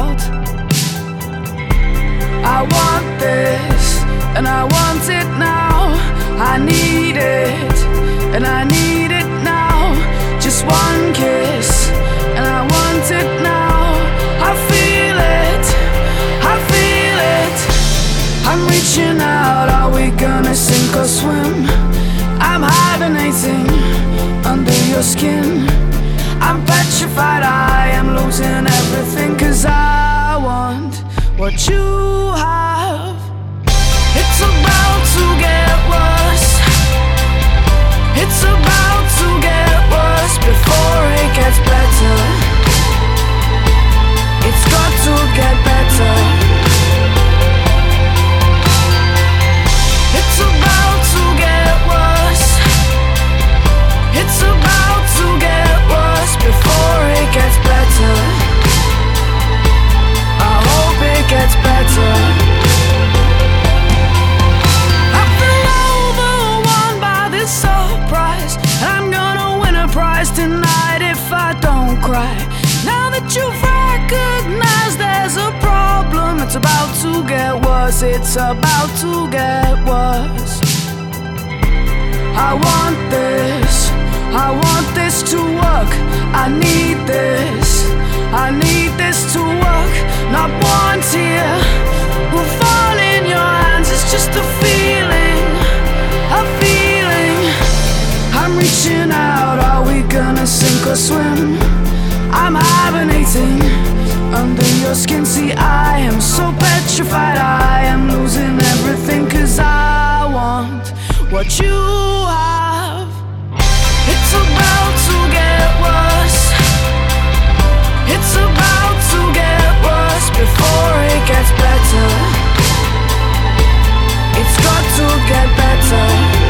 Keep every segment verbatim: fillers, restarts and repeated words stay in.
about. I want this, and I want it now. I need it, and I need it now. Just one kiss, and I want it now. I feel it, I feel it. I'm reaching out, are we gonna sink or swim? I'm hibernating under your skin. I'm petrified, I am losing everything, 'cause I want what you have. It's about to get worse. It's about to get worse before it gets better. It's got to get better. It's about to get worse. It's about to get worse before it gets better. I hope it gets better. I feel overwhelmed by this surprise, and I'm gonna win a prize tonight if I don't cry. Now that you've recognized there's a problem, it's about to get worse. It's about to get worse. I want this, I want this to work. I need this, I need this to work. Not one tear will fall in your hands. It's just a feeling, a feeling. I'm reaching out, are we gonna sink or swim? I'm hibernating under your skin. See, I am so petrified, I am losing everything, 'cause I want what you have. It's about to get worse. It's about to get worse before it gets better. It's got to get better.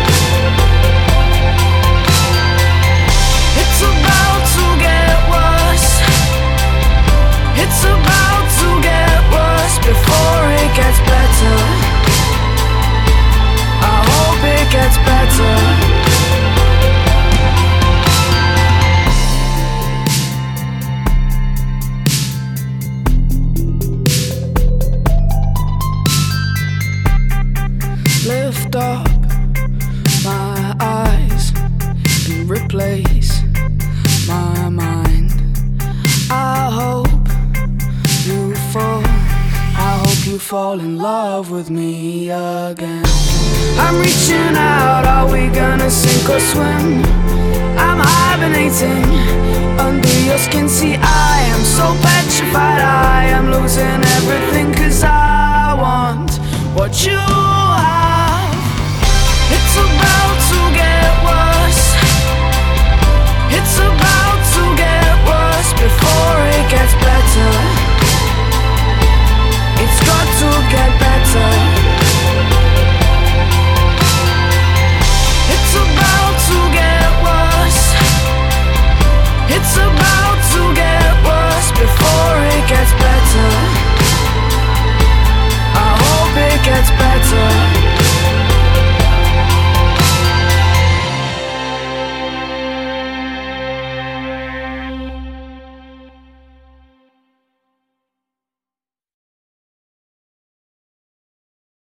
It's about to get worse. It's about to get worse before it gets better. I hope it gets better. Lift up my eyes and replace my mind. I hope you fall, I hope you fall in love with me again. I'm reaching out, are we gonna sink or swim? I'm hibernating under your skin. See, I am so petrified, I am losing everything, 'cause I want what you have. It's about to get worse. It's about to get worse before it gets better.